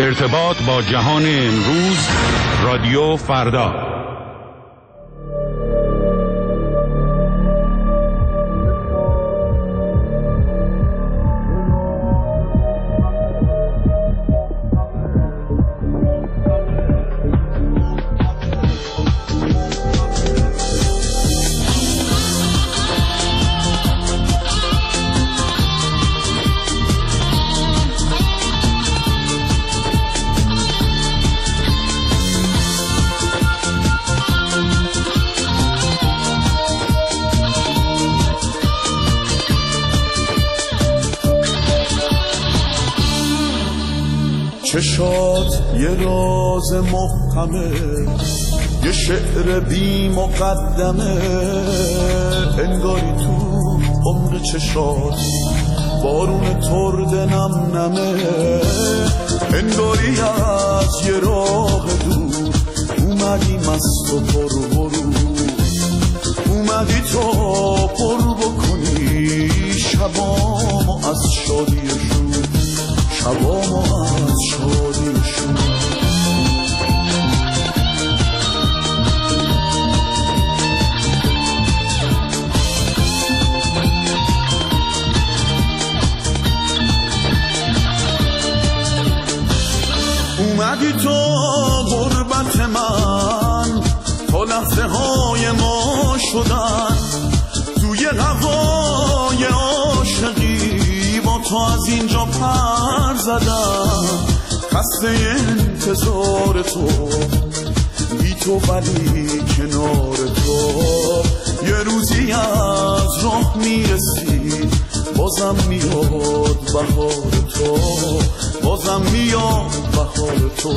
ارتباط با جهان امروز، رادیو فردا. چشات یه راز محکمه، یه شعر بی مقدمه، انگاری تو عمر چشات بارون ترد نم نمه، انگاری از یه راه دور اومدی مست و پر برو، اومدی تا پر بکنی شبامو از شادیشون، شبامو از شادیشون. اومدی تو غربت من، تا لحظه های ما شدن توی هوای عاشقی، با تو از اینجا پر زدم، خسته انتظار تو، بی تو ولی کنار تو، یه روزی از راه میرسی، بازم میاد بهار تو، بازم میاد بهار تو.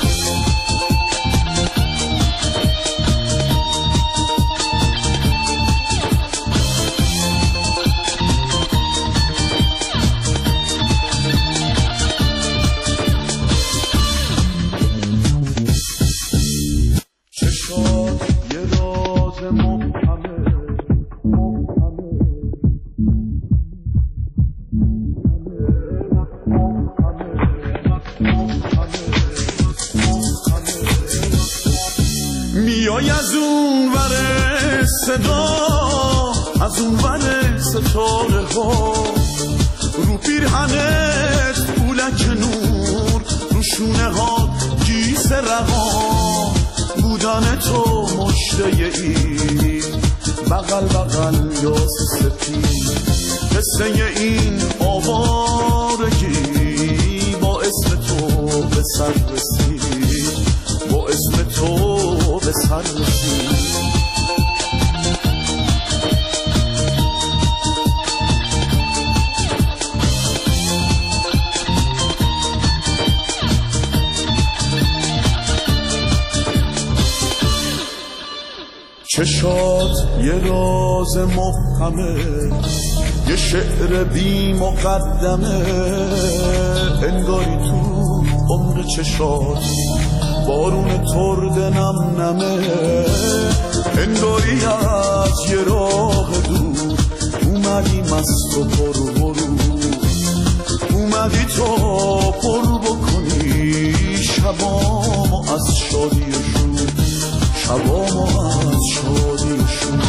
میای از اون ور صدا، از اون ور ستاره ها، رو پیرهنت پولک نور، رو شونه ها گیس رها، بودن تو مشته ای بغل بغل یا سپید، قصه این آوارگی با اسم تو به سر رسید، با اسم تو به سر رسید. چشات یه راز محکمه، یه شعر بی مقدمه، انگاری تو عمر چشات بارون ترد نم نمه، انگاری از یه راه دور اومدی مست و پر برو، اومدی تا پر بکنی شبامو از شادیشون، شبامو از شادیشون.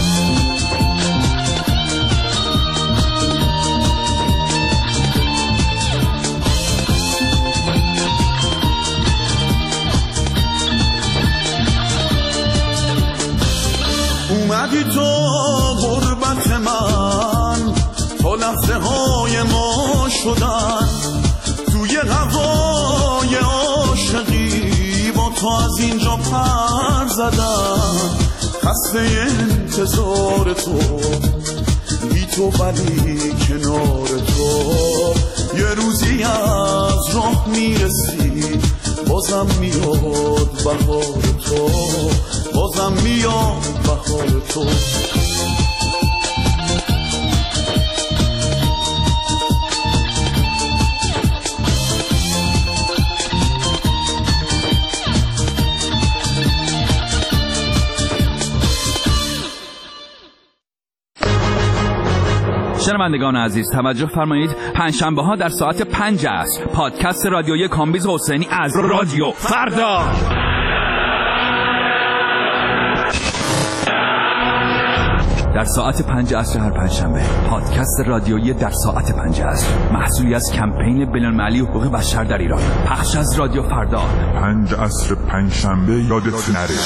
اومدی تو غربت من، تا لحظه های ما شدن توی هوای عاشقی، با تو از اینجا پر زدم، خسته انتظار تو، بی تو ولی کنار تو، یه روزی از راه میرسی، بازم میاد بهار تو، بازم میاد بهار تو. شنوندگان عزیز توجه فرمایید، پنجشنبه ها در ساعت 5 عصر پادکست رادیویی کامبیز حسینی از رادیو فردا در ساعت 5 عصر هر پنجشنبه. پادکست رادیویی در ساعت 5 عصر محصولی از کمپین بین‌المللی حقوق بشر در ایران، پخش از رادیو فردا. 5 عصر پنجشنبه یادت نره.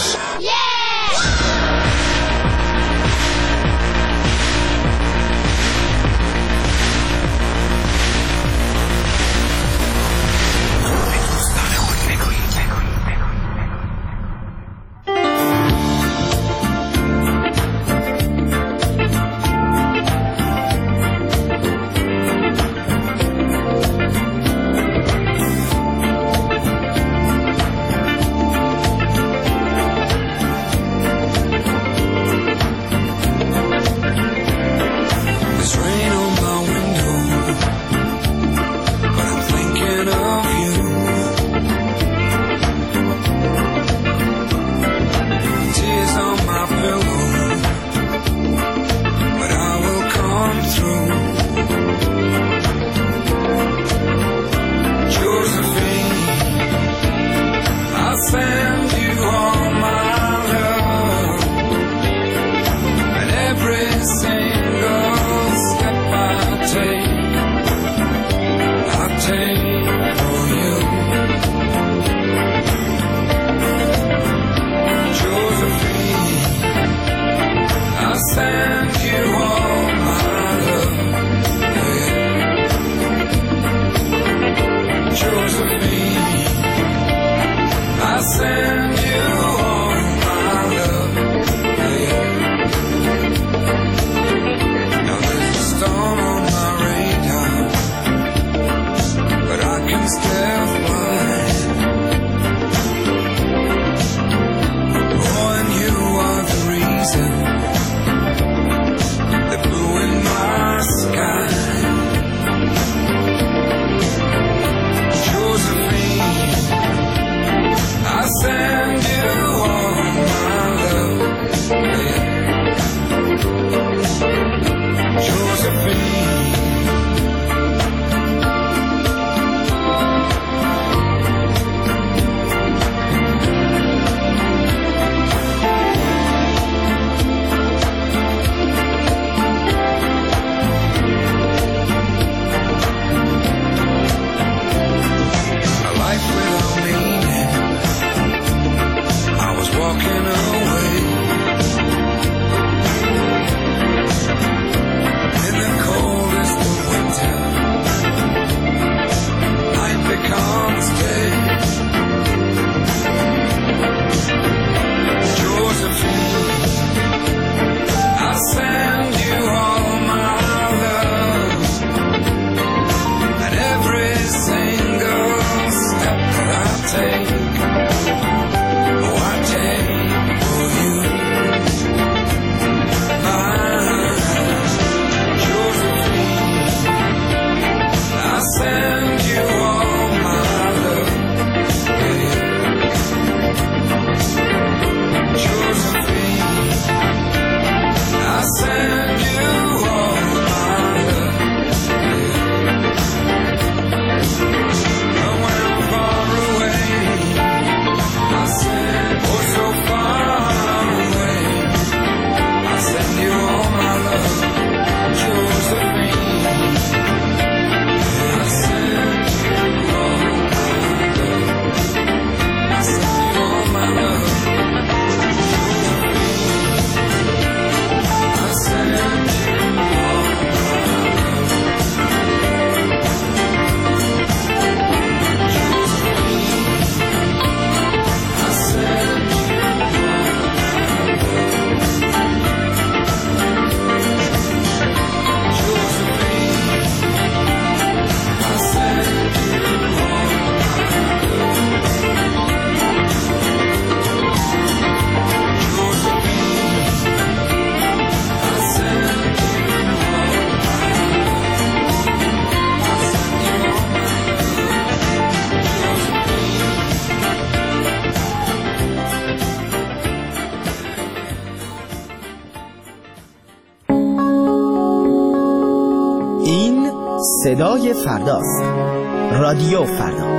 صدای فرداست. رادیو فردا.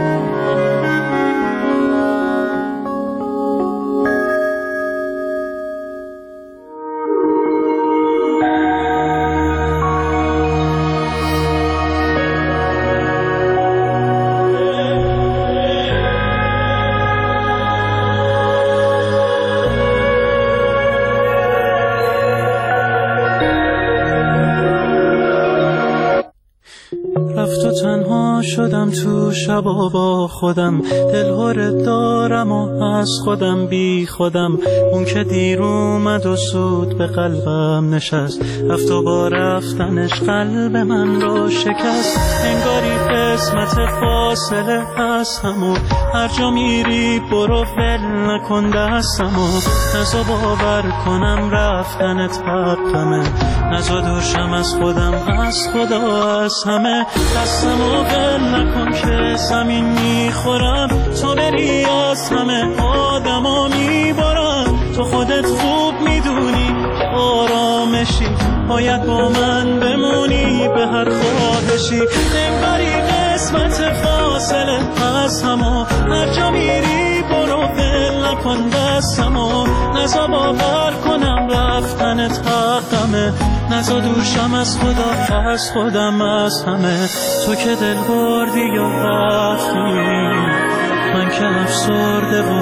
رفت و تنها شدم تو شبا با خودم، دلهره دارم و از خودم بی خودم. اون که دیر اومد و سود به قلبم نشست، رفت و با رفتنش قلب من رو شکست. انگاری قسمت فاصله هستم و هر جا میری برو ول نکن دستمو. نزا باور کنم رفتنت حقمه، نزا دوشم از خودم، از خدا، از همه. دستمو ول نکن که زمین میخورم، تو بری از همه آدما میبارم. تو خودت خوب میدونی که آرامشی، باید با من بمونی به هر خواهشی. انگاری قسمت فاصله از همو، هر جا میری برو ول نکن دستمو. نزا باور کنم رفتنت حقمه، نزا دوشم از خدا، از خودم، از همه. تو که دل بردی و رفتی، من که افسرده و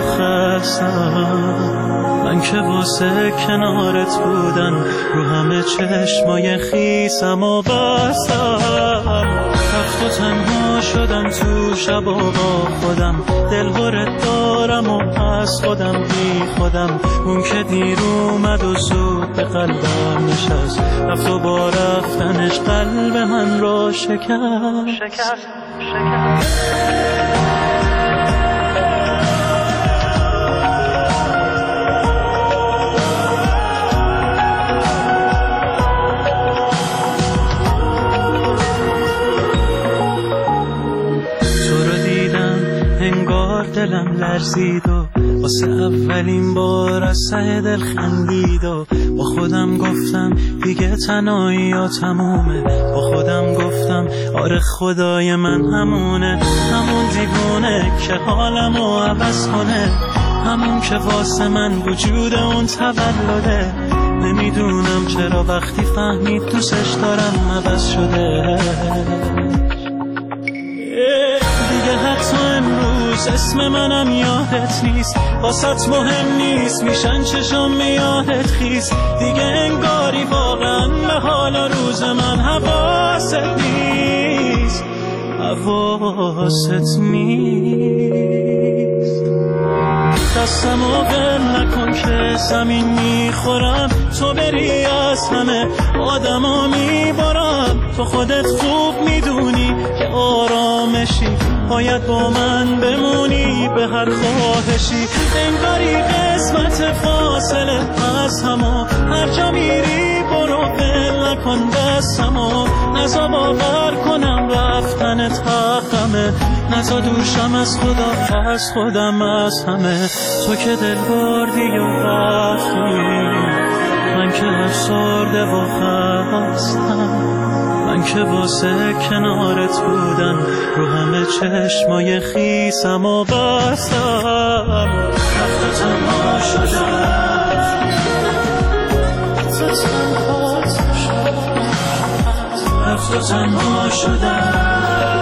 خستم. من که واسه کنارت بودن رو همه چشمای خیسم و بستم. رفت و تنها شدم تو شبا با خودم، دلهره دارم و از خودم بی خودم. اون که دیر اومد و زود به قلبم نشست، رفت و با رفتنش قلب من رو شکست. دلم لرزید و واسه اولین بار از ته دل خندید و با خودم گفتم دیگه تنهایی یا تمومه. با خودم گفتم آره خدای من همونه، همون دیوونه که حالمو عوض کنه، همون که واسه من وجود اون تولده. نمیدونم چرا وقتی فهمید دوستش دارم عوض شده. دیگه حتی امروز اسم منم یادت نیست، واسط مهم نیست میشن چشم یادت خیست. دیگه انگاری واقعا به حال روز من حواست نیست، حواست نیست. دستمو ول نکن که زمین میخورم، تو بری از همه آدما میبارم. تو خودت خوب میدونی که آرامشی، باید با من بمونی به هر خواهشی. انگاری قسمت فاصله از همو، هر جا میری برو ول نکن دستمو. نزا باور کنم رفتنت حقمه، نزا دوشم از خدا، از خودم، از همه. تو که دل بردی و رفتی، من که افسرده و خستم. من که واسه کنارت بودن رو همه چشمای خیسم و بستم. رفت و تنها شدم، رفت و تنها شدم.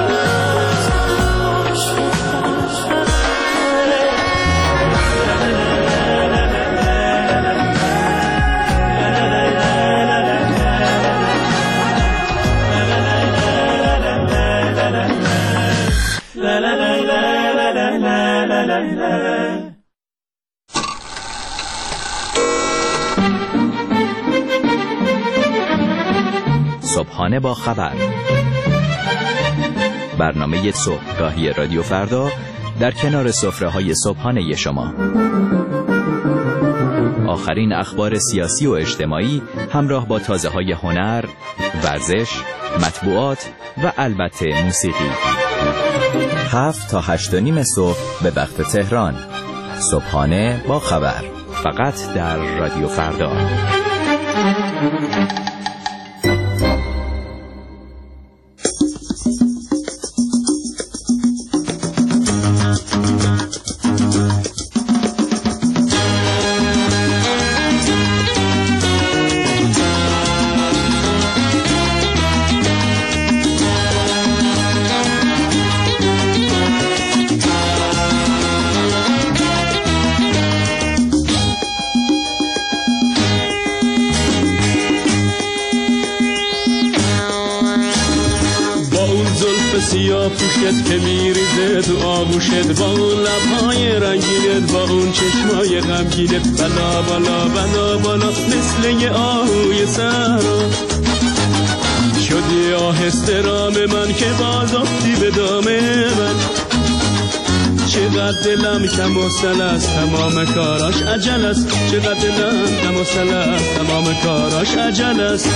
صبحانه با خبر، برنامه صبحگاهی رادیو فردا در کنار سفره‌های صبحانه شما. آخرین اخبار سیاسی و اجتماعی همراه با تازه‌های هنر، ورزش، مطبوعات و البته موسیقی. 7 تا 8:30 صبح به وقت تهران. صبحانه با خبر، فقط در رادیو فردا. پوشت که میریزه تو آغوشت، با اون لبهای رنگینت، با اون چشمای غمگینت، بالا بالا بالا بالا مثل یه آهوی صحرا. شدی آهسته رام من که باز افتی به دام من. چقدر دلم کم و سل است، تمام کاراش عجل است. چقدر دلم کم و سل است، تمام کاراش عجل است.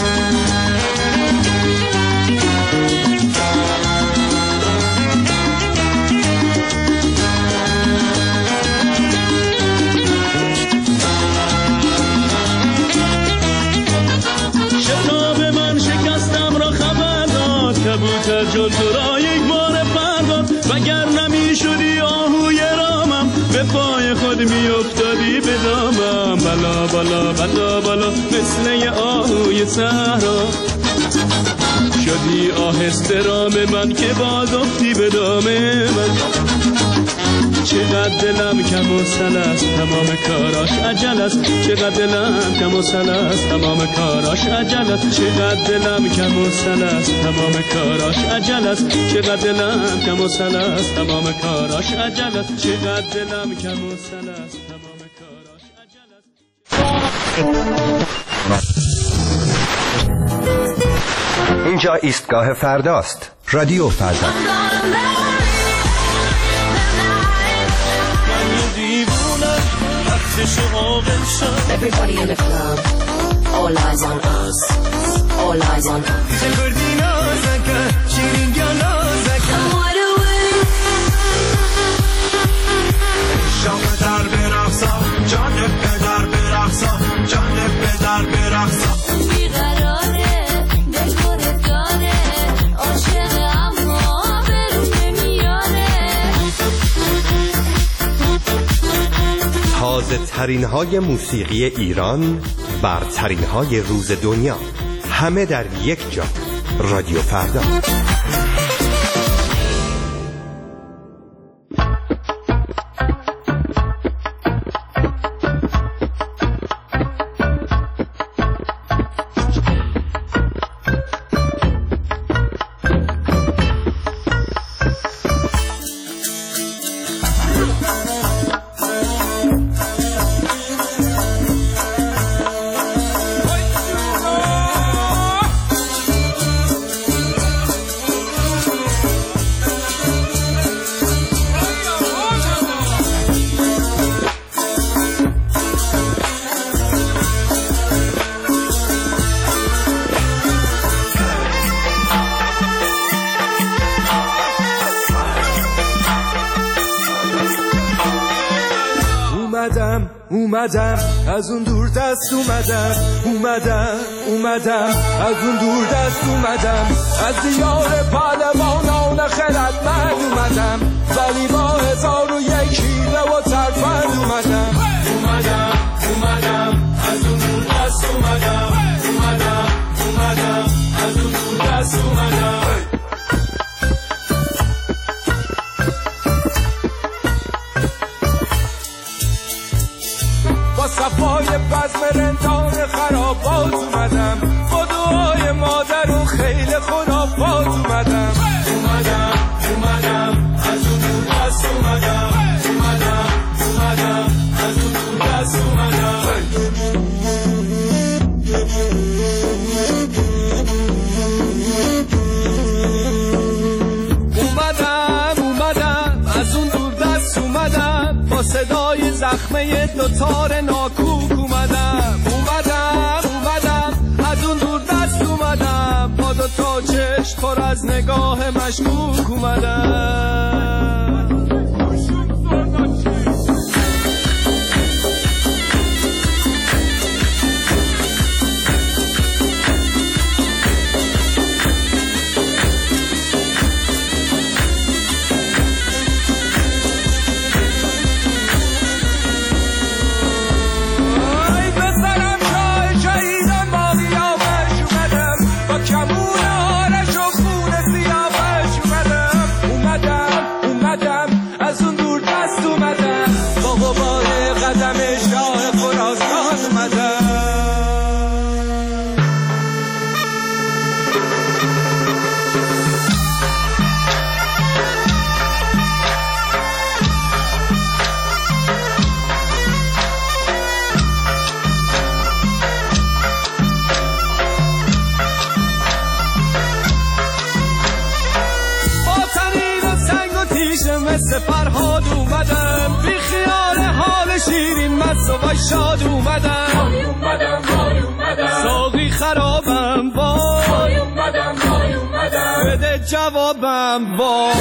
شتاب من شکستم را خبر داد، کبوتر جان تو را یک بار پرداد. وگر نمی شدی آهوی رامم، به پای خود می افتادی به دامم. بالا بالا بالا بالا مثل یه آهوی صحرا. شدی آهسته رام من که باز افتی به دام من. چقدر دلم کم و سل است، تمام کاراش عجل است. چقدر دلم کم و سل است، تمام کاراش عجل است. چقدر دلم کم و سل است، تمام کاراش عجل است. چقدر دلم کم و سل است، تمام کاراش عجل است. چقدر دلم کم و سل است، تمام کاراش عجل است. اینجا ایستگاه فرداست. رادیو فردا. Everybody in the club, all eyes on us, all eyes on us. تازه ترین های موسیقی ایران، برترین های روز دنیا، همه در یک جا. رادیو فردا. اومدم از اون دور دست اومدم از اون دور دست اومدم، از دیار پهلوانان خردمند اومدم، ولی با 1001 حیله و ترفند اومدم از اون دور دست اومدم از اون دور دست اومدم. صفای بزم رندان خرابات اومدم، با دعای مادر و خیل خرافات اومدم از اون دور دست اومدم از اون دور دست اومدم. از اون دور دست اومدم، با صدای زخمه دوتار ناکوک اومدم از اون دور دست اومدم، با دوتا چشم پر از نگاه مشکوک اومدم. کمون آرش و خون سیاوش اومدم همیشه مثل فرهاد اومدم، بی خیال حال شیرین مست و شاد اومدم. ساقی خرابم وای، بده جوابم وای.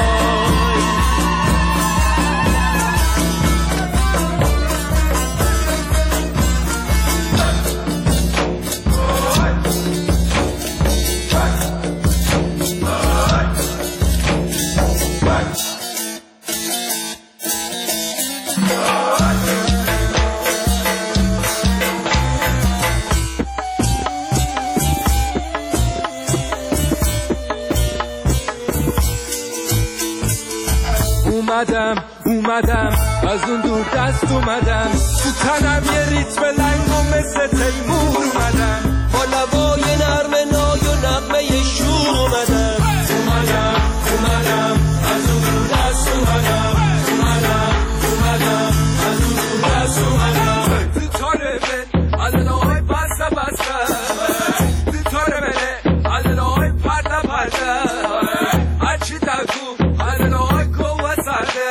اومدم از اون دور دست اومدم، تو تنم یه ریتم لنگ و مثل تیمور اومدم، با لبای نرم نای و نغمه شور اومدم. اومدم از اون دور دست اومدم، اومدم از اون دور دست اومدم. تو تاره من علالای بسته تو تاره منه علالای پرده هرچی تکو علالای کوه سرده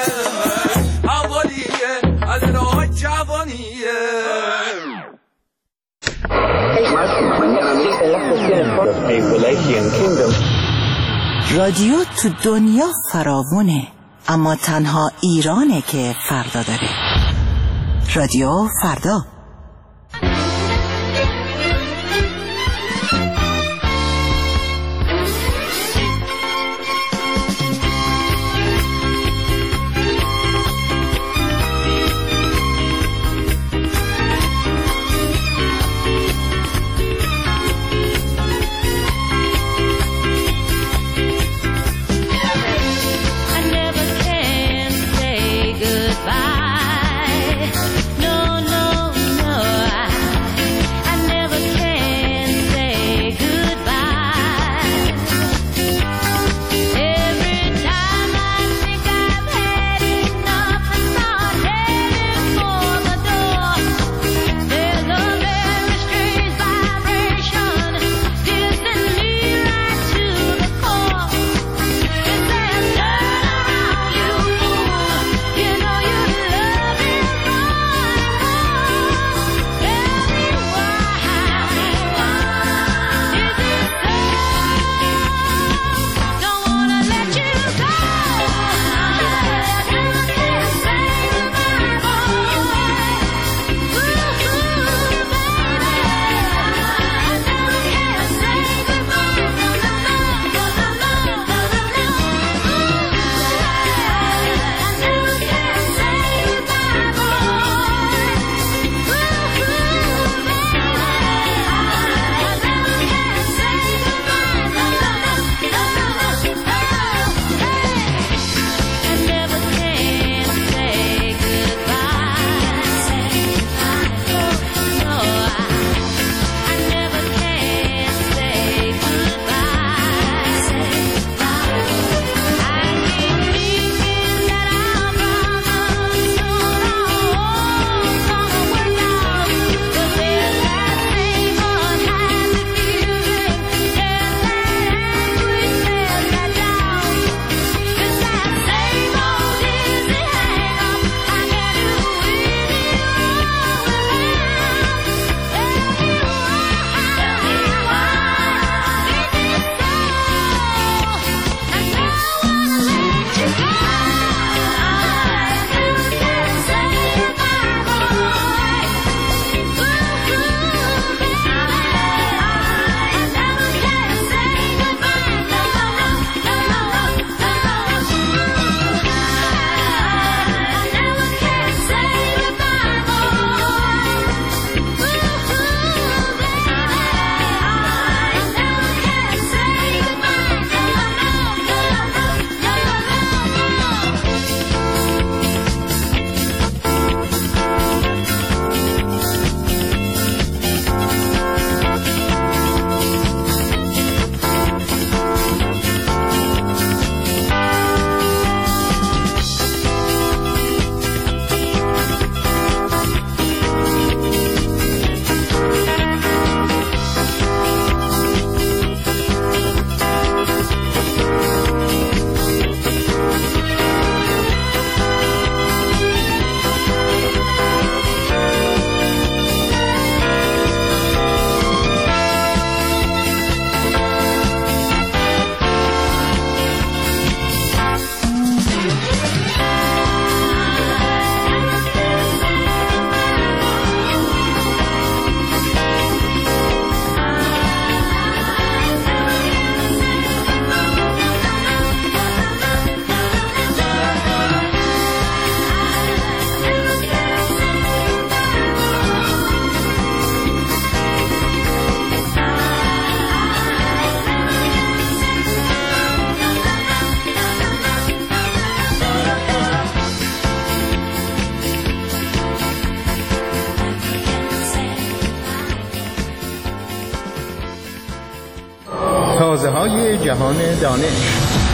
اولیه علالای جوانیه. رادیو تو دنیا فراوونه، اما تنها ایرانه که فردا داره. رادیو فردا. No, های جهان دانش.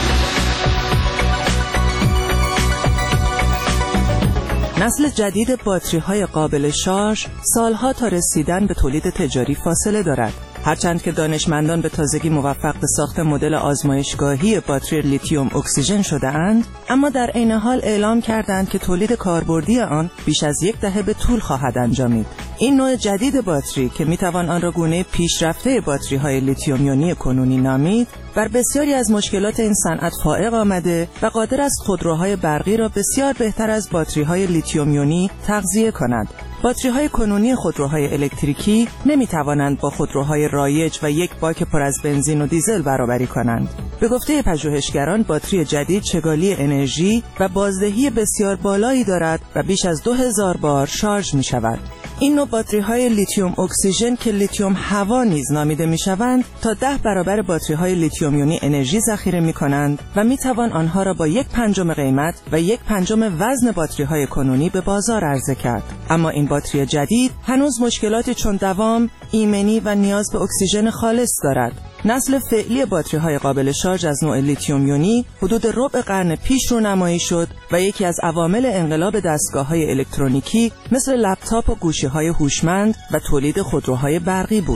نسل جدید باتری‌های قابل شارژ سالها تا رسیدن به تولید تجاری فاصله دارد. هرچند که دانشمندان به تازگی موفق به ساخت مدل آزمایشگاهی باتری لیتیوم اکسیژن شده‌اند، اما در عین حال اعلام کردند که تولید کاربردی آن بیش از 10 دهه به طول خواهد انجامید. این نوع جدید باتری که میتوان آن را گونه پیشرفته باتری‌های لیتیوم یونی کنونی نامید، بر بسیاری از مشکلات این صنعت فائق آمده و قادر است خودروهای برقی را بسیار بهتر از باتری‌های لیتیوم یونی تغذیه کند. باتری‌های کنونی خودروهای الکتریکی نمی‌توانند با خودروهای رایج و یک باک پر از بنزین و دیزل برابری کنند. به گفته پژوهشگران، باتری جدید چگالی انرژی و بازدهی بسیار بالایی دارد و بیش از 2000 بار شارژ می‌شود. این نوع باتری‌های لیتیوم اکسیژن که لیتیوم هوا نیز نامیده می‌شوند، تا 10 برابر باتری‌های لیتیوم یونی انرژی ذخیره می‌کنند و می‌توان آنها را با 1/5 قیمت و 1/5 وزن باتری‌های کنونی به بازار عرضه کرد. اما این باتری جدید هنوز مشکلاتی چون دوام، ایمنی و نیاز به اکسیژن خالص دارد. نسل فعلی باتری‌های قابل شارژ از نوع لیتیوم یونی حدود ربع قرن پیش رونمایی شد و یکی از عوامل انقلاب دستگاه‌های الکترونیکی مثل لپتاپ و گوشی‌های هوشمند و تولید خودروهای برقی بود.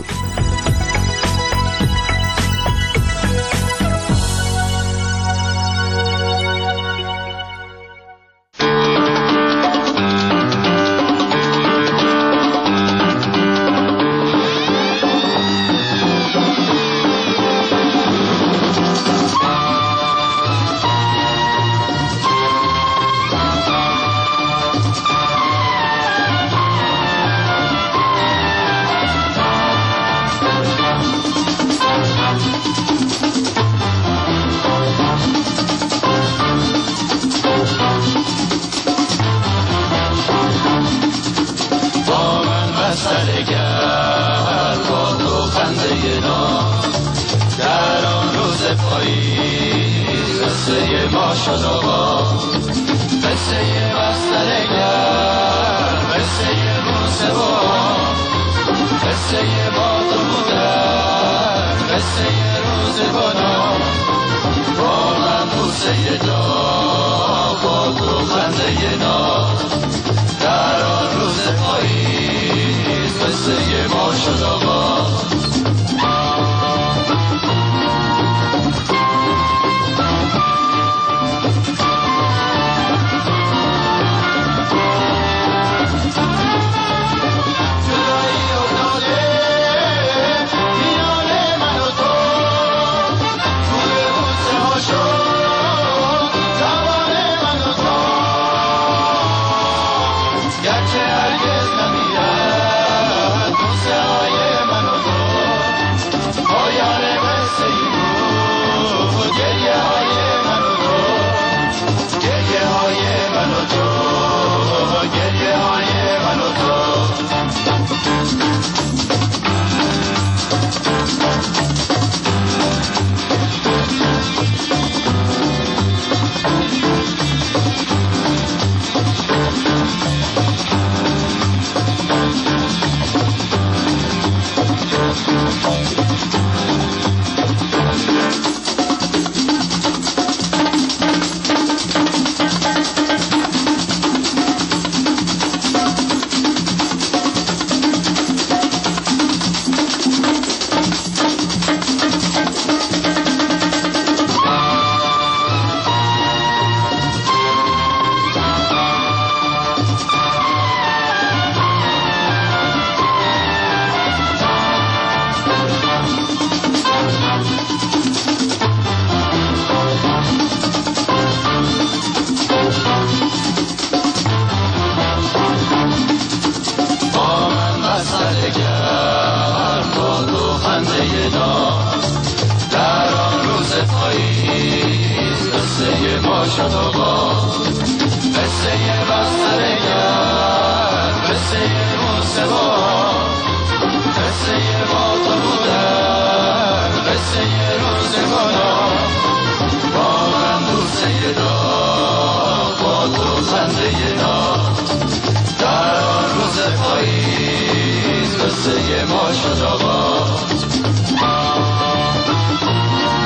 قصه ما شد آغاز.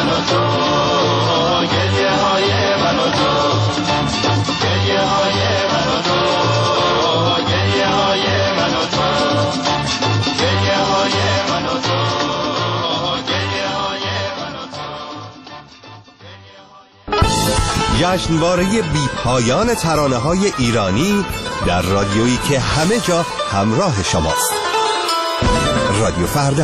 من و تو، گریه های من و تو، گریه های من و تو، گریه های من و تو، گریه های من و تو، گریه های من و تو. جشنواره بی پایان ترانه‌های ایرانی در رادیویی که همه جا همراه شماست. رادیو فردا.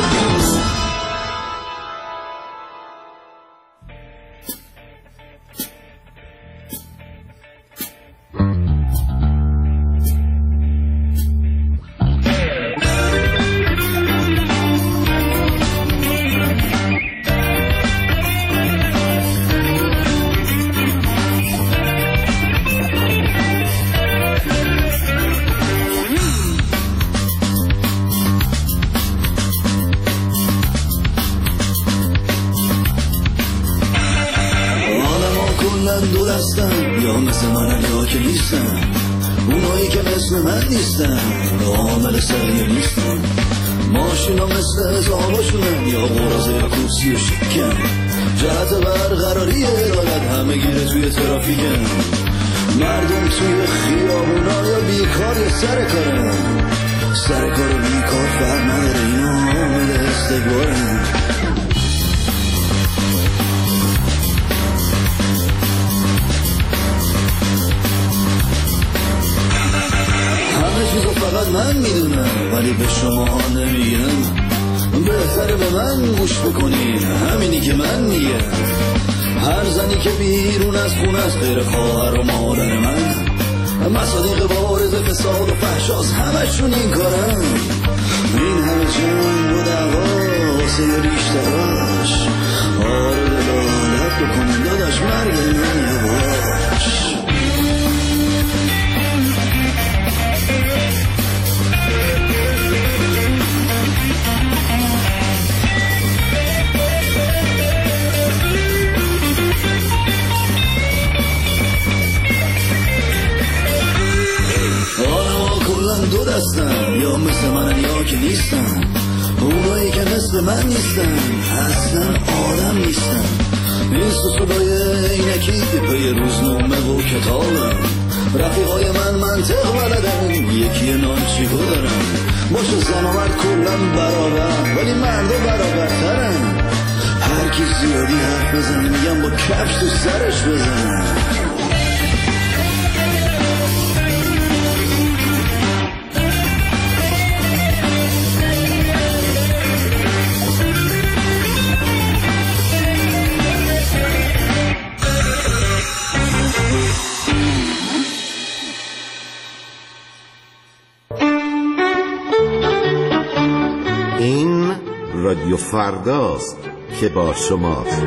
دو دستن یا مثل من یا که نیستن، اونایی که مثل من نیستن عامل سریع نیستن، ماشینا مثل حساباشونن یا قرازه یا کرسی و شکن، جهت برقراری عدالت همه گیره توی ترافیکن، مردم توی خیابونا یا بیکار یا سر کارن، سر کار و بیکار فرق نداره، اینا عامل استکبارن. چیزو فقط من میدونم ولی به شما نمیگم، بهتره به من گوش بکنین همینی که من میگم. هر زنی که بیرون از خونه است غیر خواهر و مادر من، مصادیق بارز فساد و فحشاست همشون این کارن، این همه جنگ و دعوا واسه ریشتراش، آره دلالت بکنین داداش مرگ من یواش. دو دستن یا مثل من یا که نیستن، اونایی که مثل من نیستن اصلا آدم نیستن، این سوسولای اینکی که پی روزنامه و کتابن، رفیقای من منطق بلدن یکی نانچیکو دارن، باشه زن و مرد کلن برابر ولی مردا برابرترن، هر کی زیادی حرف بزنه میگم با کفش تو سرش بزنن. این رادیو فرداست که با شماست.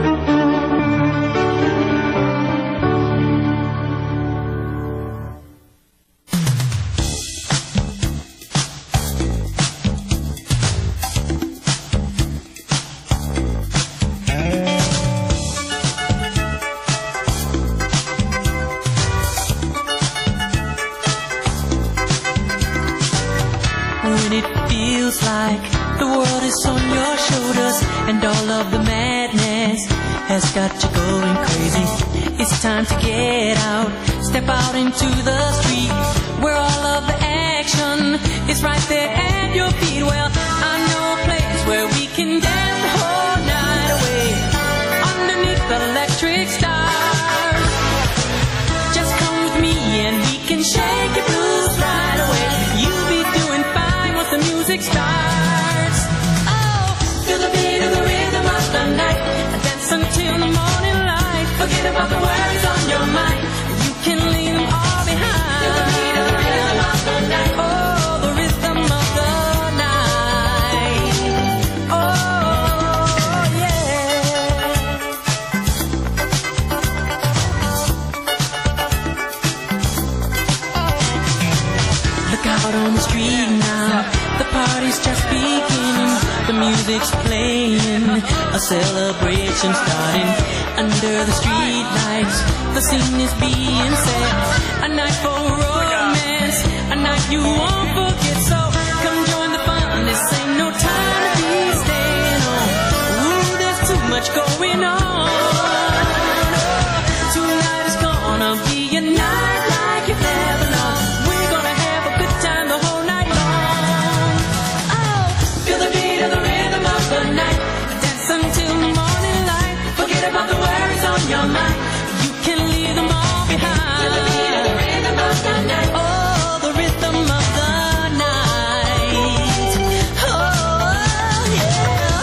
When it feels like the world is on your shoulders and all of the madness has got you going crazy, it's time to get out, step out into the street where all of the action is right there at your feet. Well, I know a place where we can dance the whole night away underneath the electric stars. Just come with me and we can shake your blues right away. You'll be doing fine once the music starts. Oh, feel the beat of the rhythm of the night, dance until the morning light. Forget about the worries on your mind, you can leave them all behind. Feel the beat of the rhythm of the night. Oh, the rhythm of the night. Oh, yeah. Look out on the street now, the party's just beginning, the music's playing, a celebration starting under the street lights. The scene is being set, a night for romance, a night you won't forget. So come join the fun, this ain't no time to be staying home. Ooh, there's too much much going on. Tonight is gonna be a night like you've never known. We're gonna have a good time the whole night long. Oh, feel the beat of the rhythm of the night. Dance until the morning light. Forget about the worries on your mind. You can leave them all behind. Feel the beat of the rhythm of the night. Oh, the rhythm of the night. Oh, yeah.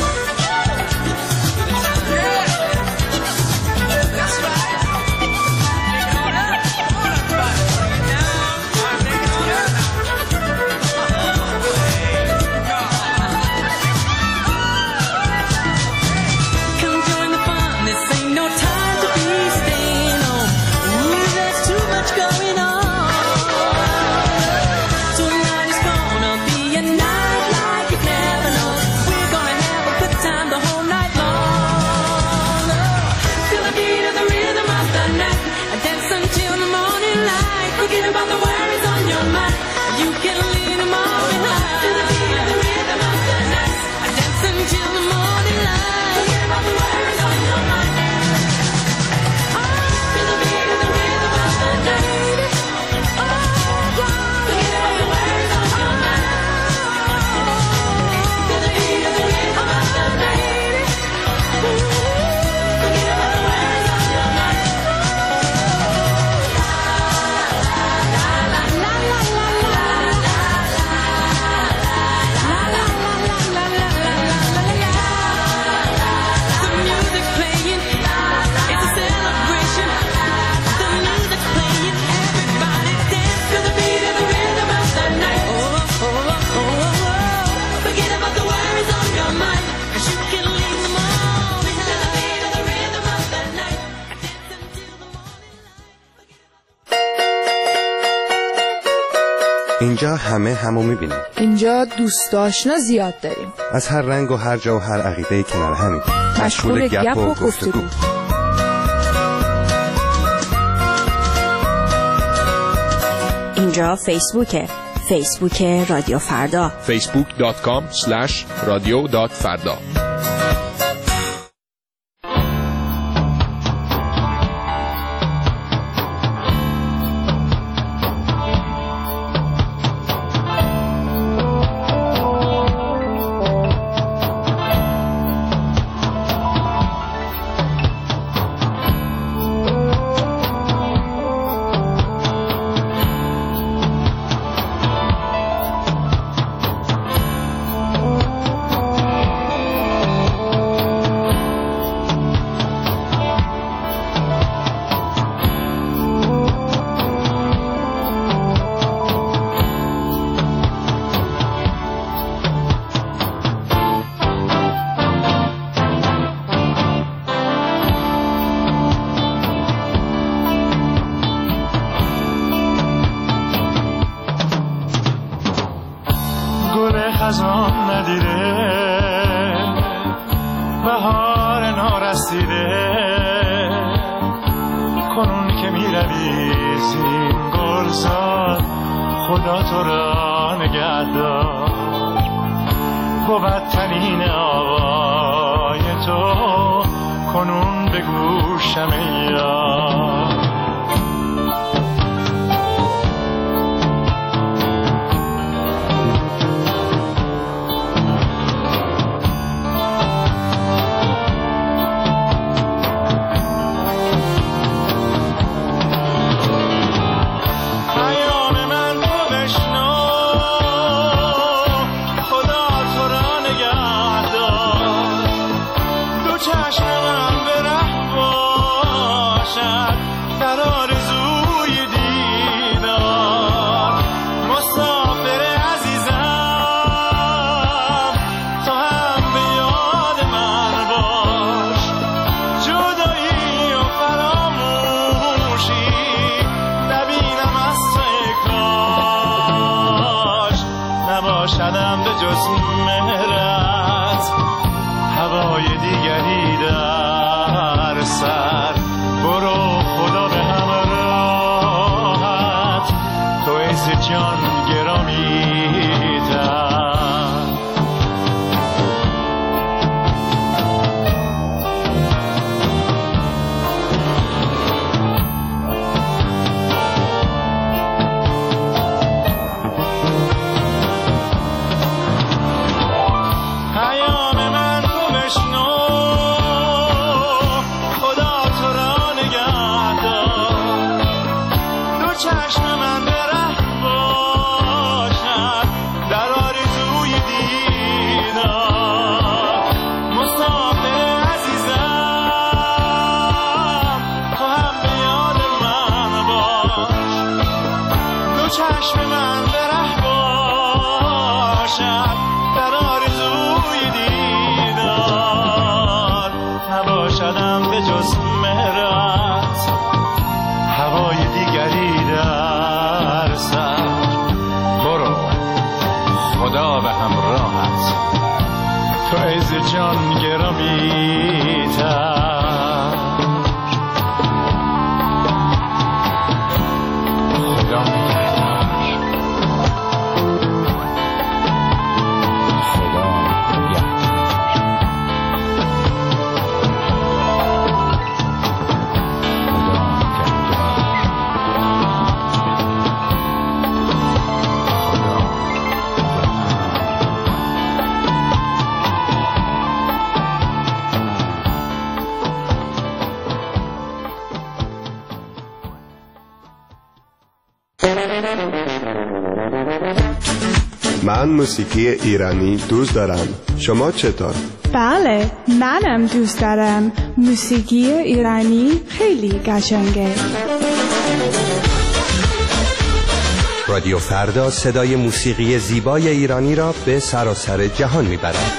That's right. Come join the fun. This ain't no time to be staying home. Ooh, there's too much going on. Tonight is gonna be a night like you've never known. We're gonna have a good time the whole night long. Feel the beat of the rhythm of the night. Dance until the morning light. Forget about the worries on your mind. You can leave them all behind. Feel the beat of the rhythm of the night. Dance until the morning light. Forget about the worries on your mind. Feel the beat of the rhythm of the night. Forget about the worries on your mind. Feel the beat of the rhythm of the night. Forget about the worries on your mind. The music's playing, it's a celebration. The music's playing, everybody dance to the beat of the rhythm of the night. Oh, oh, oh, oh, oh. Forget about the worries on your mind, 'cause you can leave them all behind. To the beat of the rhythm of the night. Dance until the morning light. اینجا همه همو میبینیم. اینجا دوست آشنا زیاد داریم. از هر رنگ و هر جا و هر عقیده کنار همین. مشغول گپ و گفتگو. اینجا فیسبوکه. فیسبوک رادیو فردا. facebook.com/radio.farda. خزان ندیده بهار نارسیده کنون که میروی زین گلزار خدا تو را نگهدار بود تنین آوای تو کنون به گوشم یار نباشدم به جز مهرت هوای دیگری در سر برو خدا به همراهت تو عز جان گرامی‌تر نباشدم به جز مهرت، هوای دیگری در سر. برو خدا به همراهت، تو عز جان گرامی تر. خدا نگهدار. من موسیقی ایرانی دوست دارم. شما چطور؟ بله، منم دوست دارم. موسیقی ایرانی خیلی قشنگه. رادیو فردا صدای موسیقی زیبای ایرانی را به سراسر جهان میبرد.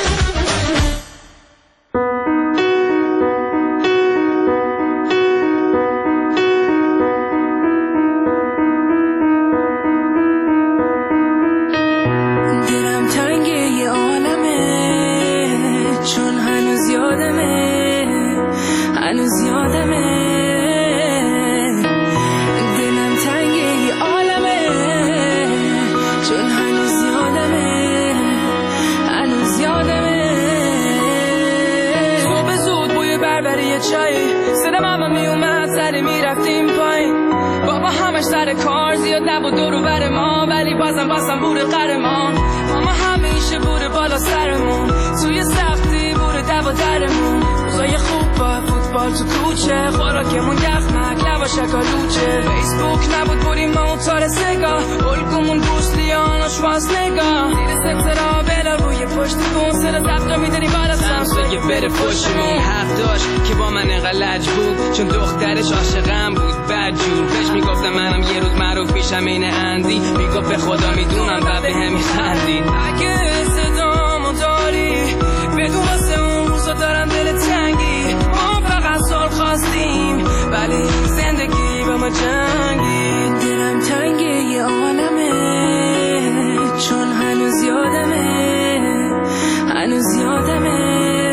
چون دخترش عاشقم بود بدجور، بهش میگفتم منم یه روز معروف میشم این اندی، میگفت به خدا میدونم و به هم میخندید. اگه صدامو داری بدون واسه اون روزا دارم دل تنگی، ما فقط سال خواستیم ولی زندگی با ما جنگی. دلم تنگه یه عالمه چون هنوز یادمه، هنوز یادمه.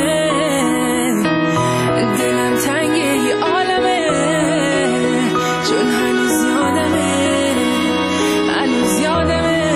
دلم تنگه یه عالمه چون هنوز یادمه، هنوز یادمه.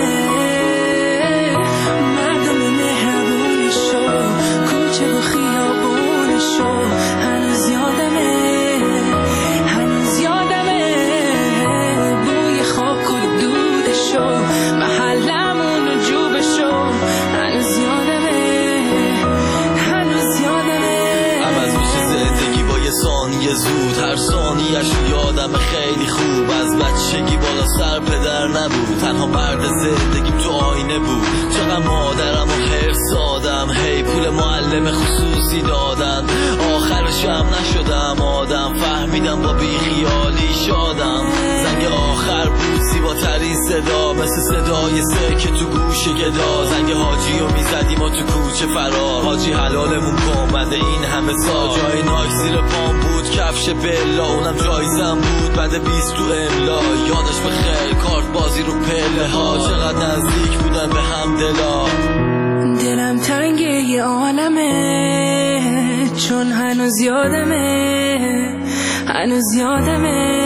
مردم مهربونشو، کوچه و خیابونشو، هنوز یادمه، هنوز یادمه. بوی خاک و دودشو، محلمون و جوبشو، هنوز یادمه، هنوز یادمه. عوض میشه زندگی با یه ثانیه زود، هر ثانیه‌اش یادم خیلی خوب. از بچگی بالا سر پدر نبود، تنها مرد زندگیم تو آینه بود. چقدر مادرم و حرص دادم، هی پول معلم خصوصی دادن، آخرش هم نشدم آدم. فهمیدم با بیخیالی شادم. زنگ آخر بود زیباترین صدا، مثل صدای سکه تو گوش گدا. زنگ حاجی رو میزدیم و تو کوچه فرار، حاجی حلالمون کن بعد این همه سال. جای نایک زیر پام بود، کفش بلا اونم جایزم بود بعد 20 تو املا. یادش بخیر کارت بازی رو پله ها، چقدر نزدیک بودن به هم دلا. دلم تنگه یه عالمه چون هنوز یادمه، هنوز یادمه.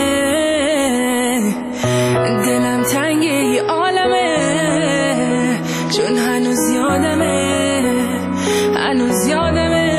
دلم تنگه یه عالمه چون هنوز یادمه، هنوز یادمه.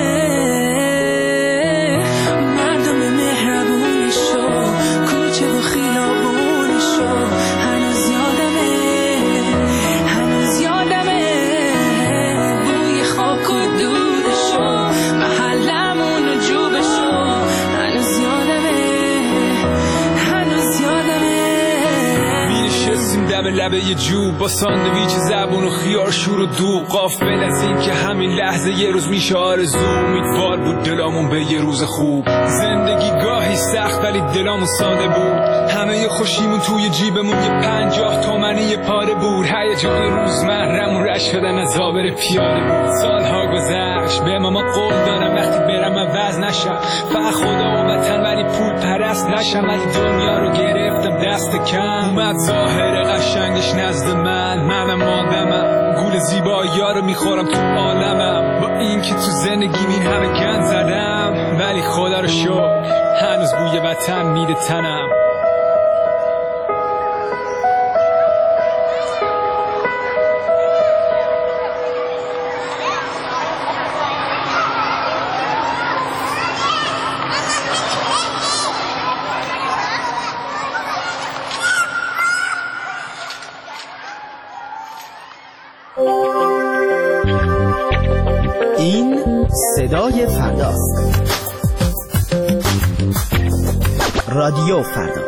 مردم مهربونشو، کوچه و خیابونشو، هنوز یادمه، هنوز یادمه. بوی خاک و دودشو، محلمون و جوبشو، هنوز یادمه، هنوز یادمه. می‌نشستیم دم لبه یه جوب با ساندویچ زبون و خیار شور و دوغ، غافل از این که همین لحظه یه روز میشه آرزو. امیدوار بود دلامون به یه روز خوب. زندگی گاهی سخت ولی دلامون ساده بود. همه خوشیمون توی جیبمون یه 50 تومنی یه پاره بود. هیجان روزمره‌مون رشک شدن از آبر پیاده بود. سالها گذشت به ماما قول دارم وقتی برم اول نشم. فقط خدا و وطن ولی پول پرست نشم. ولی دنیا رو گرفتم دست کم. اومد ظاهر قشنگش نزد منم ماندمم. گول زیبایی ها رو میخورم تو عالمم. با این که تو زندگی این همه گند زدم، ولی خدا رو شکر هنوز بوی وطن میده تنم. این صدای فرداست. رادیو فردا.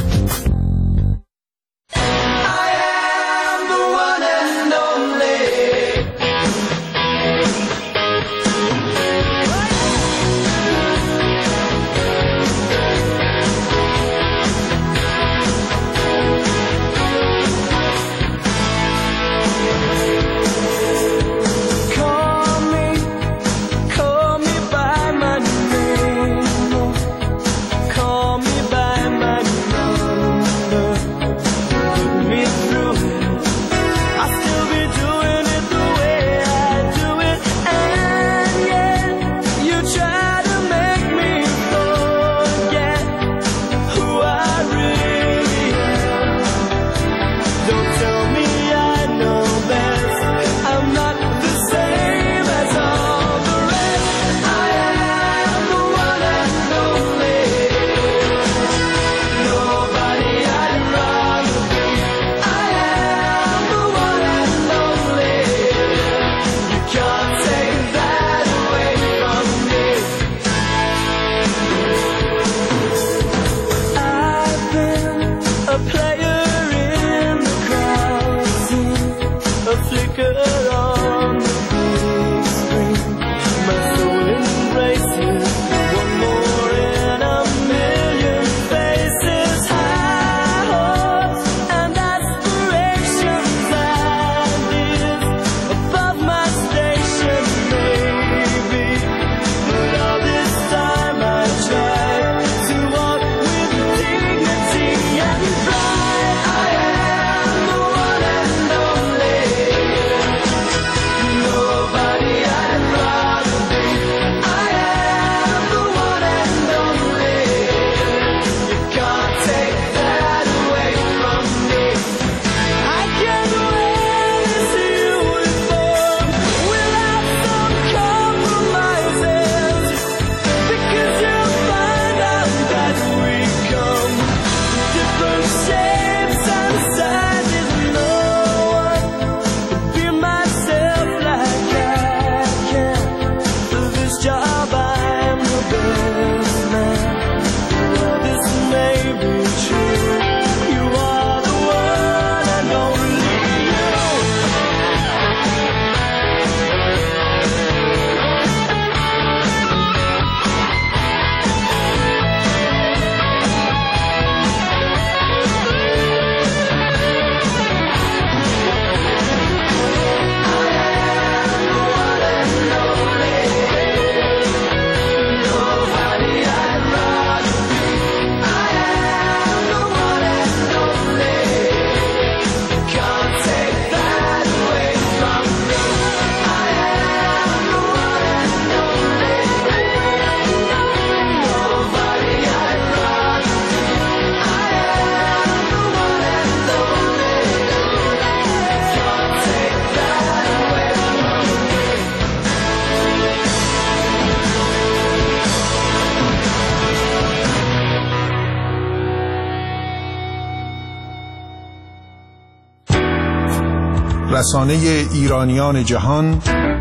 رسانه ایرانیان جهان،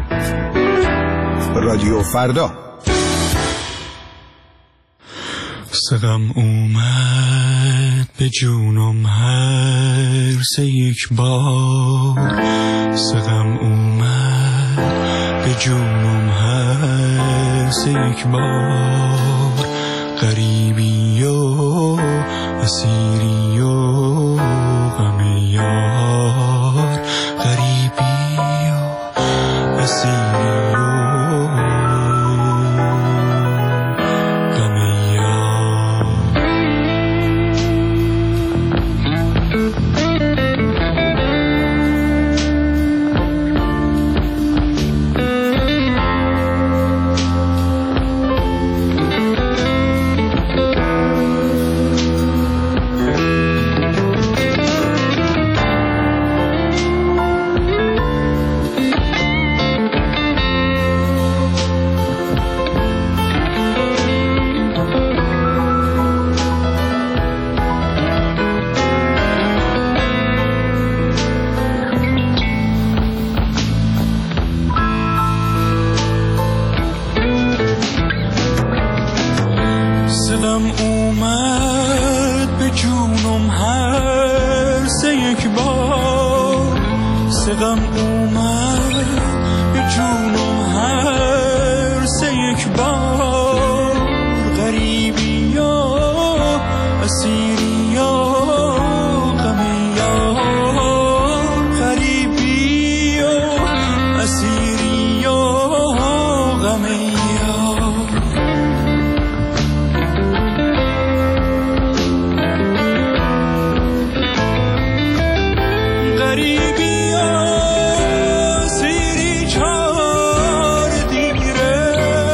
رادیو فردا. سقم اومد به جونم هر سه یک بار، سقم اومد به جونم هر سه یک بار، غریبی و اسیری و غم یار، غریبی و اسیری و غم اومد به جونم هر سه یک بار، سه غم اومد به جونم هر سه یک بار. غریبی یا اسیری یا غمی یا، غریبی یا اسیری یا غمی یا. غریبی یا سیری چار دیره،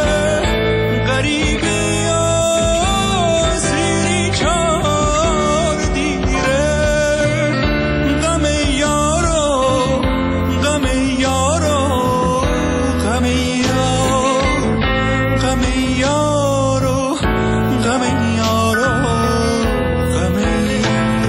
غریبی یا سیری چار دیره. غم یارو غم یارو غم یارو غم یارو غم یارو غم یارو.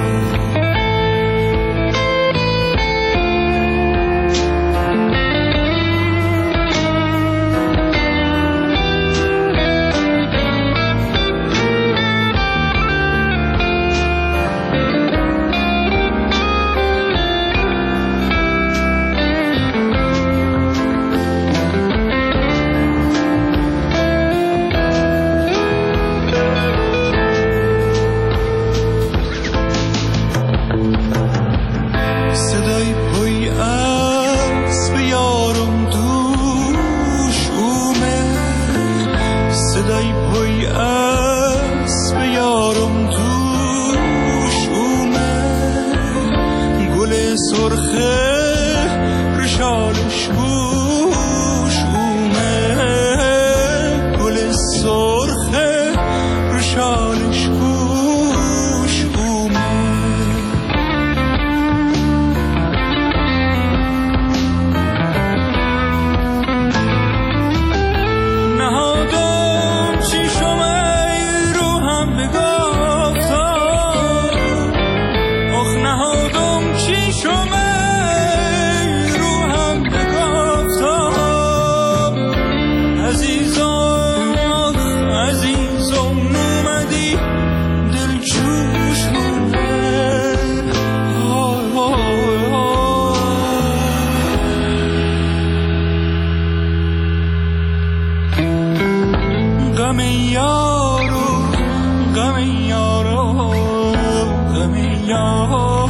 صدای پای اسب یارم دوش اومد، صدای پای اسب یارم دوش اومد. گل سرخه رشالش بوش اومد، گل سرخه رشالش بوش اومد. نهادم چشم رو هم بگفتم، آخ نهادم چشم رو هم بگفتم. عزیزم آخ عزیزم اومدی دل جوش اومد. غم یارو غم یارو غم یارو.